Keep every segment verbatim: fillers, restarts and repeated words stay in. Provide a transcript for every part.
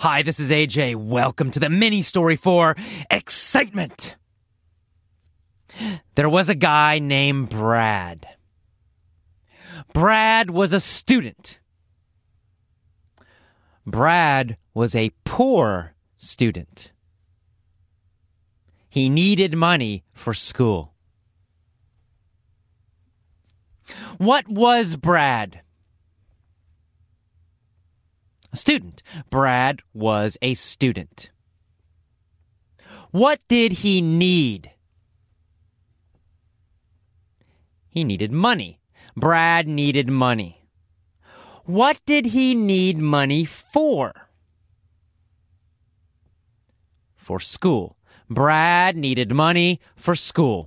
Hi, this is A J. Welcome to the mini story for excitement. There was a guy named Brad. Brad was a student. Brad was a poor student. He needed money for school. What was Brad? A student. Brad was a student. What did he need? He needed money. Brad needed money. What did he need money for? For school. Brad needed money for school.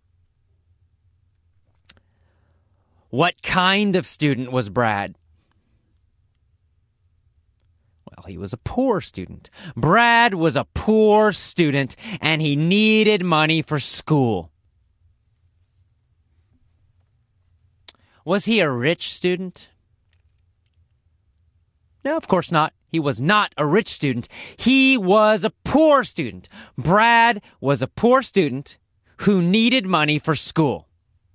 What kind of student was Brad? Well, he was a poor student. Brad was a poor student, and he needed money for school. Was he a rich student? No, of course not. He was not a rich student. He was a poor student. Brad was a poor student who needed money for school.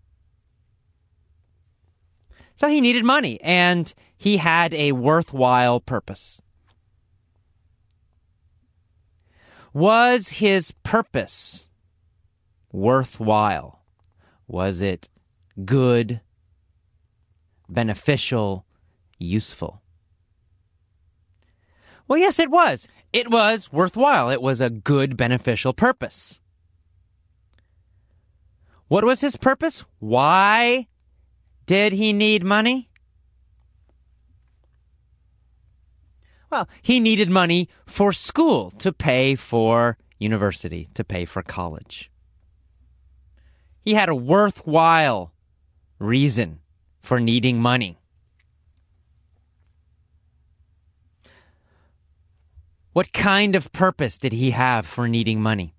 So he needed money, and he had a worthwhile purpose. Was his purpose worthwhile? Was it good, beneficial, useful? Well, yes, it was. It was worthwhile. It was a good, beneficial purpose. What was his purpose? Why did he need money? Well, he needed money for school, to pay for university, to pay for college. He had a worthwhile reason for needing money. What kind of purpose did he have for needing money?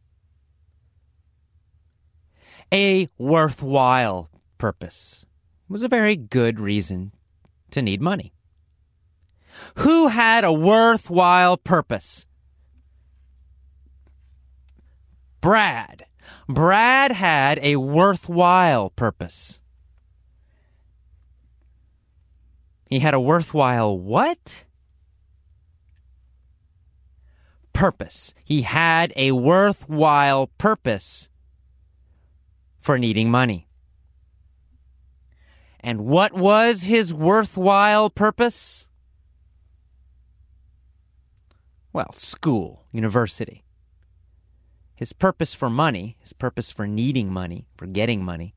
A worthwhile purpose. It was a very good reason to need money. Who had a worthwhile purpose? Brad. Brad had a worthwhile purpose. He had a worthwhile what? Purpose. He had a worthwhile purpose for needing money. And what was his worthwhile purpose? Well, school, university. His purpose for money, his purpose for needing money, for getting money,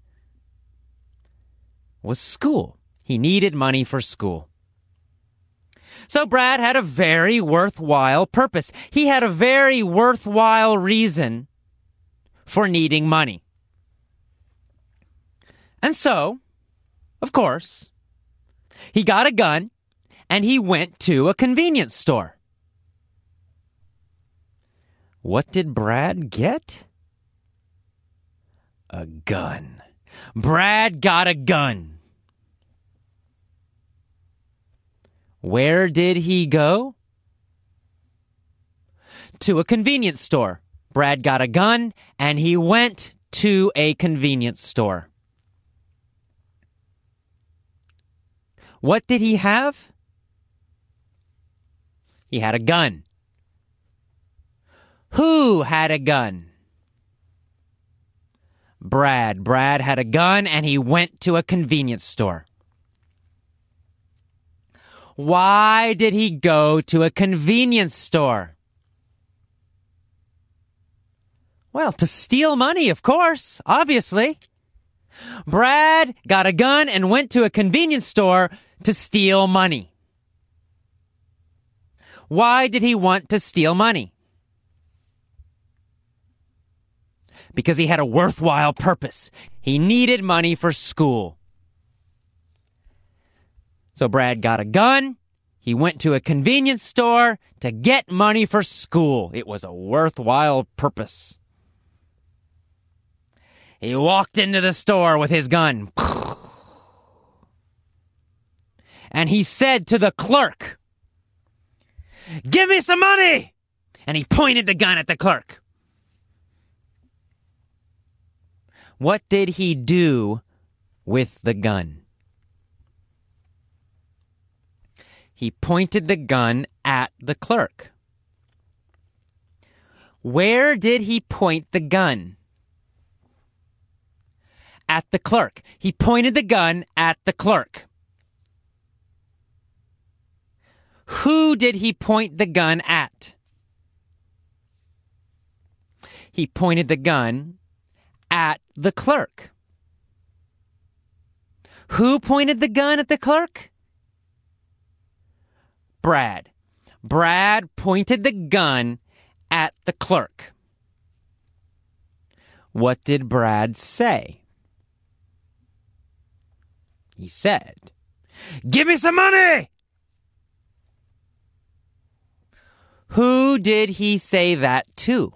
was school. He needed money for school. So Brad had a very worthwhile purpose. He had a very worthwhile reason for needing money. And so, of course, he got a gun and he went to a convenience store. What did Brad get? A gun. Brad got a gun. Where did he go? To a convenience store. Brad got a gun and he went to a convenience store. What did he have? He had a gun. Who had a gun? Brad. Brad had a gun and he went to a convenience store. Why did he go to a convenience store? Well, to steal money, of course, obviously. Brad got a gun and went to a convenience store to steal money. Why did he want to steal money? Because he had a worthwhile purpose. He needed money for school. So Brad got a gun. He went to a convenience store to get money for school. It was a worthwhile purpose. He walked into the store with his gun. And he said to the clerk, Give me some money! And he pointed the gun at the clerk. What did he do with the gun? He pointed the gun at the clerk. Where did he point the gun? At the clerk. He pointed the gun at the clerk. Who did he point the gun at? He pointed the gun at the clerk. Who pointed the gun at the clerk? Brad. Brad pointed the gun at the clerk. What did Brad say? He said, "Give me some money!" Who did he say that to?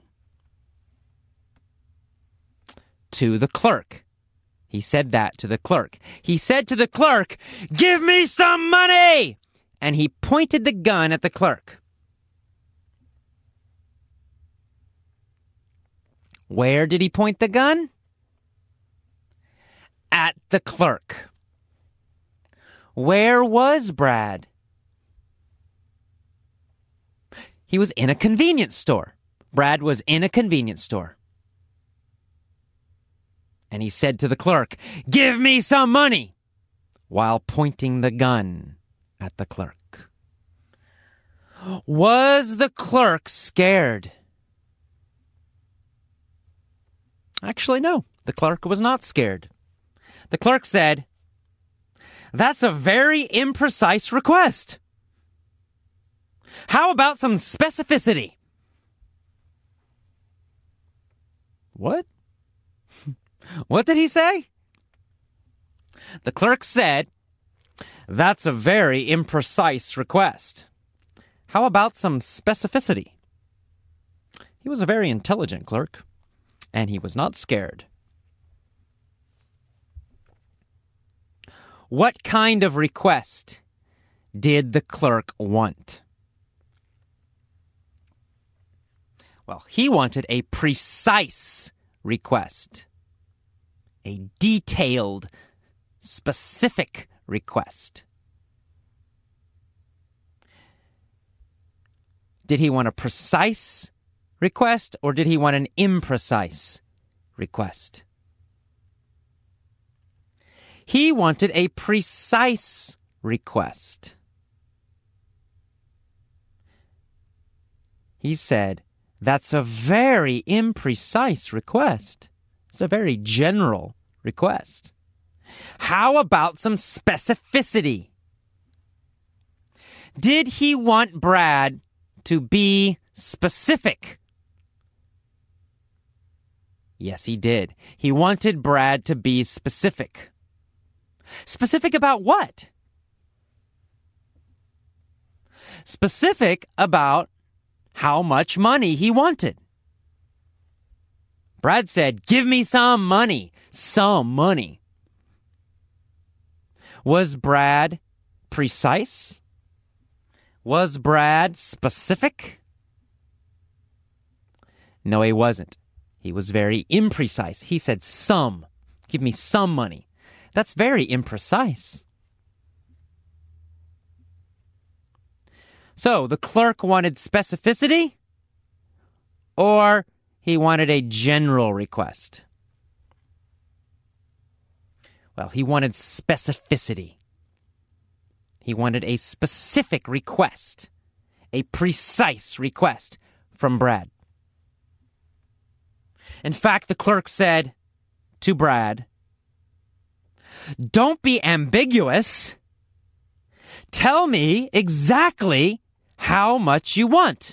To the clerk. He said that to the clerk. He said to the clerk, "Give me some money!" And he pointed the gun at the clerk. Where did he point the gun? At the clerk. Where was Brad? He was in a convenience store. Brad was in a convenience store. And he said to the clerk, "Give me some money," while pointing the gun at the clerk. Was the clerk scared? Actually, no. The clerk was not scared. The clerk said, "That's a very imprecise request. How about some specificity?" What? What did he say? The clerk said, "That's a very imprecise request. How about some specificity?" He was a very intelligent clerk, and he was not scared. What kind of request did the clerk want? Well, he wanted a precise request, a detailed, specific request. Did he want a precise request or did he want an imprecise request? He wanted a precise request. He said, "That's a very imprecise request. It's a very general request. How about some specificity?" Did he want Brad to be specific? Yes, he did. He wanted Brad to be specific. Specific about what? Specific about how much money he wanted. Brad said, "Give me some money." Some money. Was Brad precise? Was Brad specific? No, he wasn't. He was very imprecise. He said some. Give me some money. That's very imprecise. So the clerk wanted specificity, or he wanted a general request? Well, he wanted specificity. He wanted a specific request, a precise request from Brad. In fact, the clerk said to Brad, "Don't be ambiguous. Tell me exactly how much you want."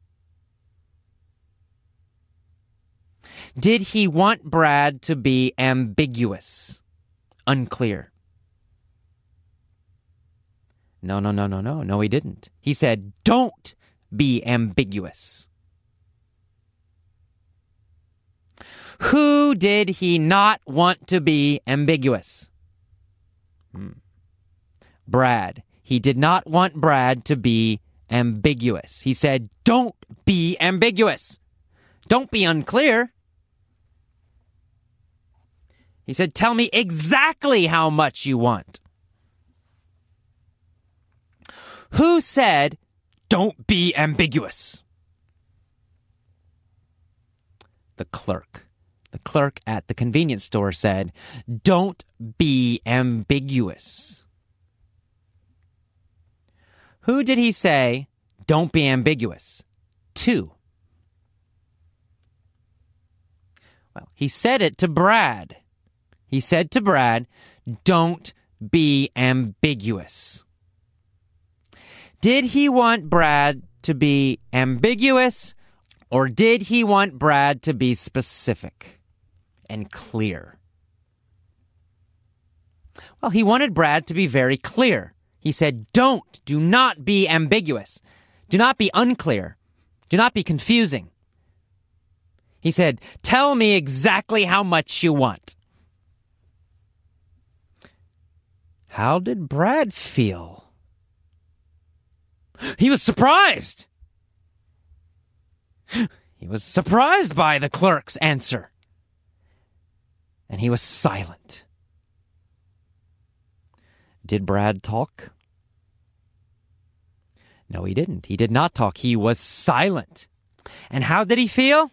Did he want Brad to be ambiguous? Unclear. No, no, no, no, no. No, he didn't. He said, "Don't be ambiguous." Who did he not want to be ambiguous? Hmm. Brad. He did not want Brad to be ambiguous. He said, don't be ambiguous. Don't be unclear. He said, tell me exactly how much you want. Who said, don't be ambiguous? The clerk. The clerk at the convenience store said, don't be ambiguous. Who did he say, don't be ambiguous to? Well, he said it to Brad. He said to Brad, don't be ambiguous. Did he want Brad to be ambiguous, or did he want Brad to be specific and clear? Well, he wanted Brad to be very clear. He said, don't, do not be ambiguous. Do not be unclear. Do not be confusing. He said, tell me exactly how much you want. How did Brad feel? He was surprised. He was surprised by the clerk's answer. And he was silent. Did Brad talk? No, he didn't. He did not talk. He was silent. And how did he feel?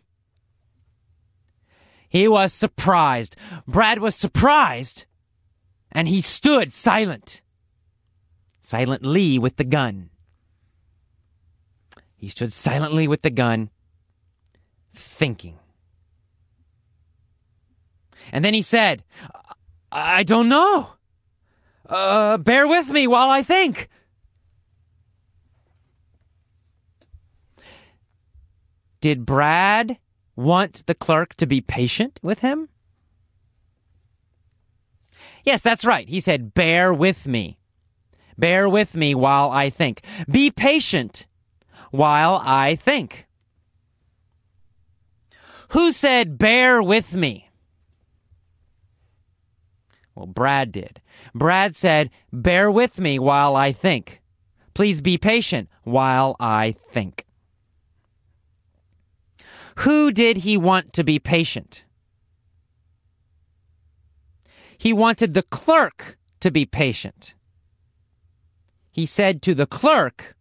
He was surprised. Brad was surprised, and he stood silent. Silently with the gun. He stood silently with the gun, thinking. And then he said, I don't know. Uh, bear with me while I think. Did Brad want the clerk to be patient with him? Yes, that's right. He said, bear with me. Bear with me while I think. Be patient while I think. Who said, bear with me? Well, Brad did. Brad said, bear with me while I think. Please be patient while I think. Who did he want to be patient? He wanted the clerk to be patient. He said to the clerk,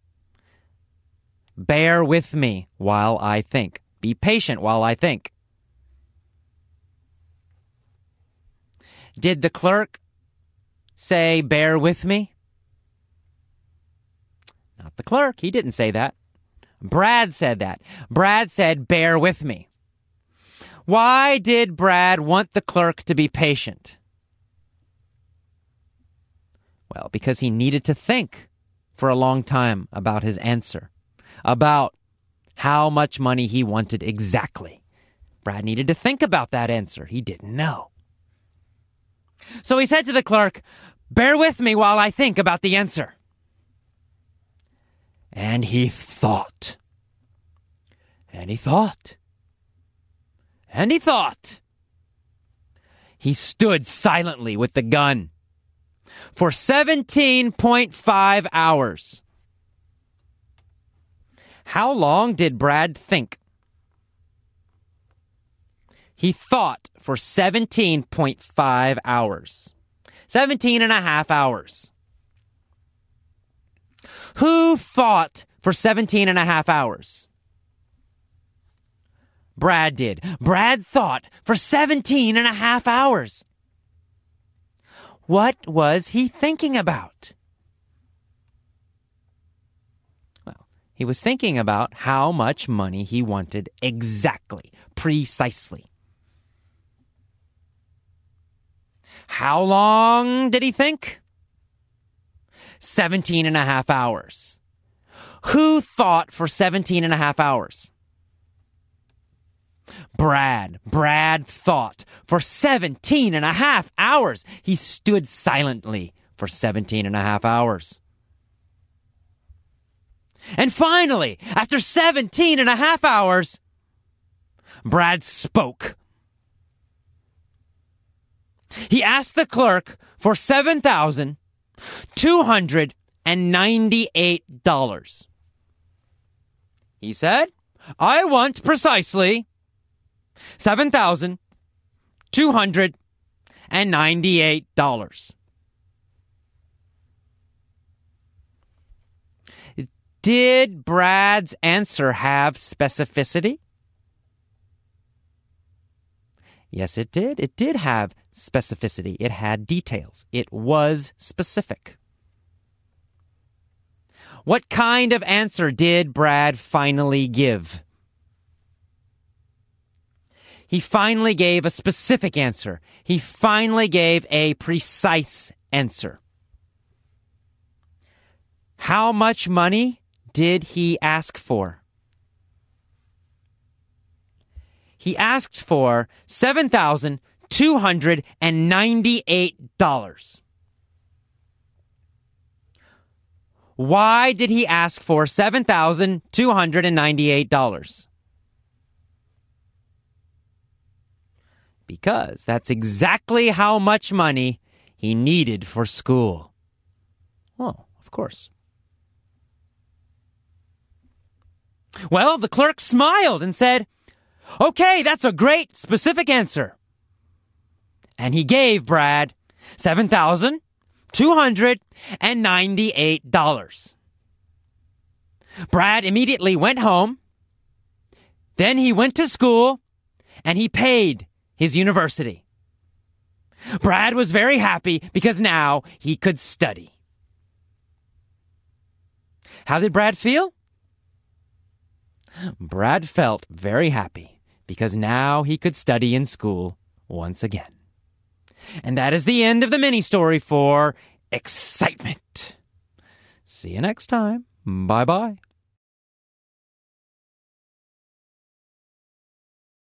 bear with me while I think. Be patient while I think. Did the clerk say, bear with me? Not the clerk. He didn't say that. Brad said that. Brad said, bear with me. Why did Brad want the clerk to be patient? Well, because he needed to think for a long time about his answer, about how much money he wanted exactly. Brad needed to think about that answer. He didn't know. So he said to the clerk, bear with me while I think about the answer. And he thought. And he thought. And he thought. He stood silently with the gun for seventeen point five hours. How long did Brad think? He thought for seventeen point five hours. seventeen and a half hours. Who thought for seventeen and a half hours? Brad did. Brad thought for seventeen and a half hours. What was he thinking about? Well, he was thinking about how much money he wanted exactly, precisely. How long did he think? seventeen and a half hours. Who thought for seventeen and a half hours? Brad. Brad thought for seventeen and a half hours. He stood silently for seventeen and a half hours. And finally, after seventeen and a half hours, Brad spoke. He asked the clerk for seven thousand two hundred ninety-eight dollars. He said, I want precisely seven thousand two hundred ninety-eight dollars. Did Brad's answer have specificity? Yes, it did. It did have specificity. It had details. It was specific. What kind of answer did Brad finally give? He finally gave a specific answer. He finally gave a precise answer. How much money did he ask for? He asked for seven thousand two hundred ninety-eight dollars. Why did he ask for seven thousand two hundred ninety-eight dollars? Because that's exactly how much money he needed for school. Well, of course. Well, the clerk smiled and said, okay, that's a great specific answer. And he gave Brad seven thousand two hundred ninety-eight dollars. Brad immediately went home. Then he went to school and he paid his university. Brad was very happy because now he could study. How did Brad feel? Brad felt very happy because now he could study in school once again. And that is the end of the mini story for excitement. See you next time. Bye-bye.